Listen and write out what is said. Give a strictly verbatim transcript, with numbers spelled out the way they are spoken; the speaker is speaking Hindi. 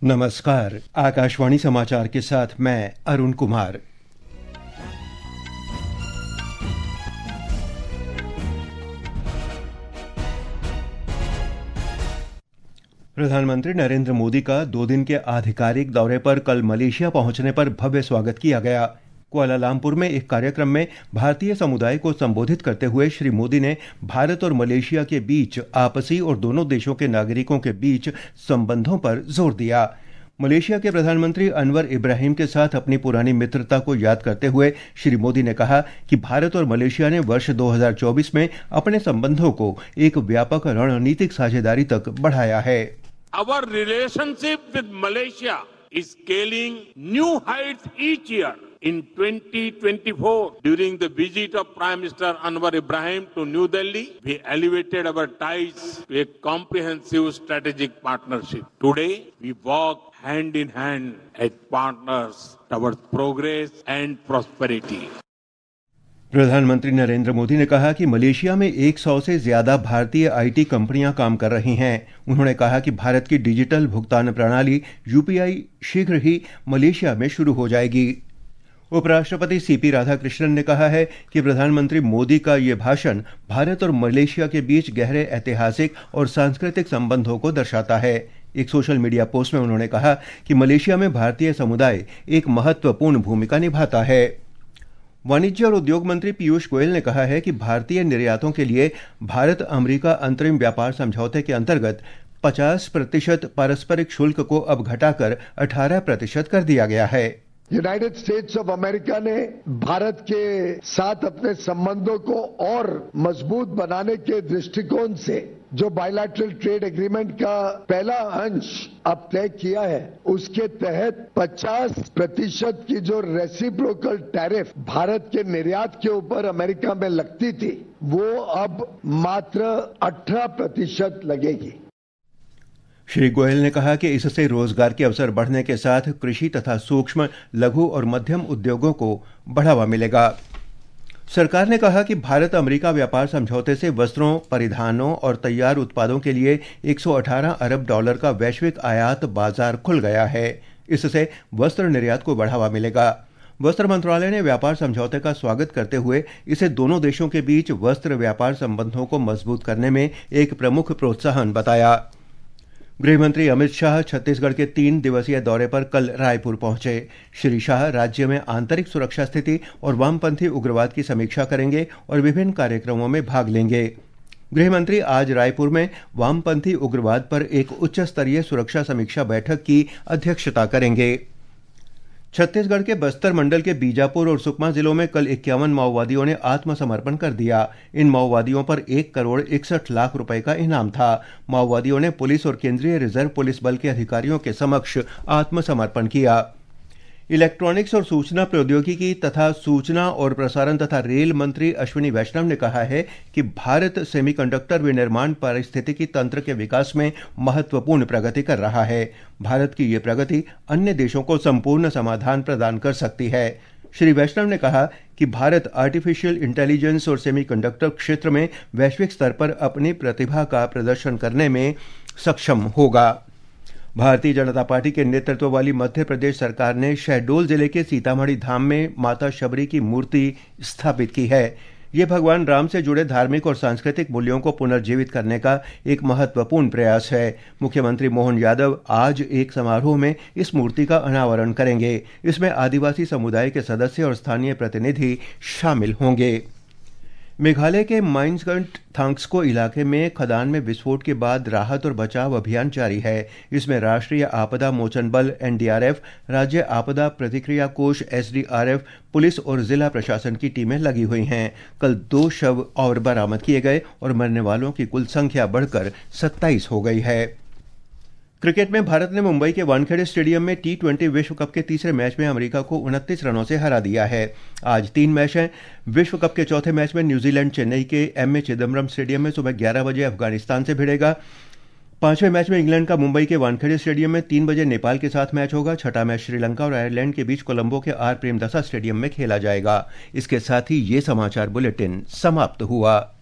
नमस्कार, आकाशवाणी समाचार के साथ मैं अरुण कुमार। प्रधानमंत्री नरेंद्र मोदी का दो दिन के आधिकारिक दौरे पर कल मलेशिया पहुंचने पर भव्य स्वागत किया गया। कुआलालंपुर में एक कार्यक्रम में भारतीय समुदाय को संबोधित करते हुए श्री मोदी ने भारत और मलेशिया के बीच आपसी और दोनों देशों के नागरिकों के बीच संबंधों पर जोर दिया। मलेशिया के प्रधानमंत्री अनवर इब्राहिम के साथ अपनी पुरानी मित्रता को याद करते हुए श्री मोदी ने कहा कि भारत और मलेशिया ने वर्ष दो हज़ार चौबीस में अपने संबंधों को एक व्यापक रणनीतिक साझेदारी तक बढ़ाया है। Our relationship with Malaysia is scaling new heights each year. In twenty twenty-four, during the visit of Prime Minister Anwar Ibrahim to New Delhi, we elevated our ties to a comprehensive strategic partnership. Today, we walk hand in hand as partners towards progress and prosperity. प्रधानमंत्री नरेंद्र मोदी ने कहा कि मलेशिया में सौ से ज्यादा भारतीय आईटी कंपनियां काम कर रही हैं। उन्होंने कहा कि भारत की डिजिटल भुगतान प्रणाली यूपीआई शीघ्र ही मलेशिया में शुरू हो जाएगी। उपराष्ट्रपति सीपी राधाकृष्णन ने कहा है कि प्रधानमंत्री मोदी का ये भाषण भारत और मलेशिया के बीच गहरे ऐतिहासिक और सांस्कृतिक संबंधों को दर्शाता है। एक सोशल मीडिया पोस्ट में उन्होंने कहा कि मलेशिया में भारतीय समुदाय एक महत्वपूर्ण भूमिका निभाता है। वाणिज्य और उद्योग मंत्री पीयूष गोयल ने कहा है कि भारतीय निर्यातों के लिए भारत अमेरिका अंतरिम व्यापार समझौते के अंतर्गत पचास प्रतिशत पारस्परिक शुल्क को अब घटाकर अठारह प्रतिशत कर दिया गया है। यूनाइटेड स्टेट्स ऑफ अमेरिका ने भारत के साथ अपने संबंधों को और मजबूत बनाने के दृष्टिकोण से जो बायलैटरल ट्रेड एग्रीमेंट का पहला अंश अब तय किया है, उसके तहत पचास प्रतिशत की जो रेसिप्रोकल टैरिफ भारत के निर्यात के ऊपर अमेरिका में लगती थी, वो अब मात्र अठारह प्रतिशत लगेगी। श्री गोयल ने कहा कि इससे रोजगार के अवसर बढ़ने के साथ कृषि तथा सूक्ष्म, लघु और मध्यम उद्योगों को बढ़ावा मिलेगा। सरकार ने कहा कि भारत अमेरिका व्यापार समझौते से वस्त्रों, परिधानों और तैयार उत्पादों के लिए एक सौ अठारह अरब डॉलर का वैश्विक आयात बाजार खुल गया है। इससे वस्त्र निर्यात को बढ़ावा मिलेगा। वस्त्र मंत्रालय ने व्यापार समझौते का स्वागत करते हुए इसे दोनों देशों के बीच वस्त्र व्यापार संबंधों को मजबूत करने में एक प्रमुख प्रोत्साहन बताया। गृहमंत्री अमित शाह छत्तीसगढ़ के तीन दिवसीय दौरे पर कल रायपुर पहुंचे। श्री शाह राज्य में आंतरिक सुरक्षा स्थिति और वामपंथी उग्रवाद की समीक्षा करेंगे और विभिन्न कार्यक्रमों में भाग लेंगे। गृहमंत्री आज रायपुर में वामपंथी उग्रवाद पर एक उच्च स्तरीय सुरक्षा समीक्षा बैठक की अध्यक्षता करेंगे। छत्तीसगढ़ के बस्तर मंडल के बीजापुर और सुकमा जिलों में कल इक्यावन माओवादियों ने आत्मसमर्पण कर दिया। इन माओवादियों पर एक करोड़ इकसठ लाख रुपए का इनाम था। माओवादियों ने पुलिस और केंद्रीय रिजर्व पुलिस बल के अधिकारियों के समक्ष आत्मसमर्पण किया। इलेक्ट्रॉनिक्स और सूचना प्रौद्योगिकी तथा सूचना और प्रसारण तथा रेल मंत्री अश्विनी वैष्णव ने कहा है कि भारत सेमीकंडक्टर विनिर्माण पारिस्थितिकी तंत्र के विकास में महत्वपूर्ण प्रगति कर रहा है। भारत की ये प्रगति अन्य देशों को संपूर्ण समाधान प्रदान कर सकती है। श्री वैष्णव ने कहा कि भारत आर्टिफिशियल इंटेलिजेंस और सेमीकंडक्टर क्षेत्र में वैश्विक स्तर पर अपनी प्रतिभा का प्रदर्शन करने में सक्षम होगा। भारतीय जनता पार्टी के नेतृत्व वाली मध्य प्रदेश सरकार ने शहडोल जिले के सीतामढ़ी धाम में माता शबरी की मूर्ति स्थापित की है। ये भगवान राम से जुड़े धार्मिक और सांस्कृतिक मूल्यों को पुनर्जीवित करने का एक महत्वपूर्ण प्रयास है। मुख्यमंत्री मोहन यादव आज एक समारोह में इस मूर्ति का अनावरण करेंगे। इसमें आदिवासी समुदाय के सदस्य और स्थानीय प्रतिनिधि शामिल होंगे। मेघालय के माइंसगंज थांग्सको इलाके में खदान में विस्फोट के बाद राहत और बचाव अभियान जारी है। इसमें राष्ट्रीय आपदा मोचन बल एनडीआरएफ, राज्य आपदा प्रतिक्रिया कोष एसडीआरएफ, पुलिस और जिला प्रशासन की टीमें लगी हुई हैं। कल दो शव और बरामद किए गए और मरने वालों की कुल संख्या बढ़कर सत्ताईस हो गई है। क्रिकेट में भारत ने मुंबई के वानखेड़े स्टेडियम में टी ट्वेंटी विश्व कप के तीसरे मैच में अमेरिका को उनतीस रनों से हरा दिया है। आज तीन मैच हैं। विश्व कप के चौथे मैच में न्यूजीलैंड चेन्नई के एम ए चिदम्बरम स्टेडियम में सुबह ग्यारह बजे अफगानिस्तान से भिड़ेगा। पांचवें मैच में इंग्लैंड का मुंबई के वानखेड़े स्टेडियम में तीन बजे नेपाल के साथ मैच होगा। छठा मैच श्रीलंका और आयरलैंड के बीच कोलंबो के आर प्रेमदासा स्टेडियम में खेला जाएगा। इसके साथ ही ये समाचार बुलेटिन समाप्त हुआ।